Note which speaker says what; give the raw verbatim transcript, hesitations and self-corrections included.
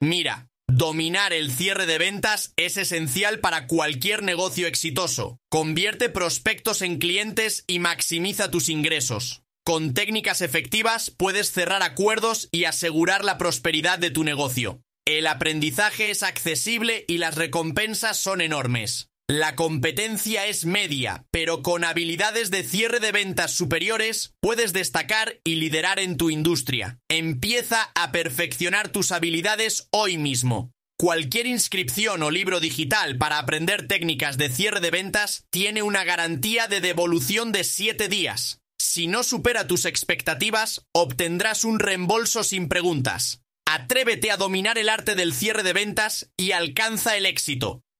Speaker 1: Mira, dominar el cierre de ventas es esencial para cualquier negocio exitoso. Convierte prospectos en clientes y maximiza tus ingresos. Con técnicas efectivas puedes cerrar acuerdos y asegurar la prosperidad de tu negocio. El aprendizaje es accesible y las recompensas son enormes. La competencia es media, pero con habilidades de cierre de ventas superiores puedes destacar y liderar en tu industria. Empieza a perfeccionar tus habilidades hoy mismo. Cualquier inscripción o libro digital para aprender técnicas de cierre de ventas tiene una garantía de devolución de siete días. Si no supera tus expectativas, obtendrás un reembolso sin preguntas. Atrévete a dominar el arte del cierre de ventas y alcanza el éxito.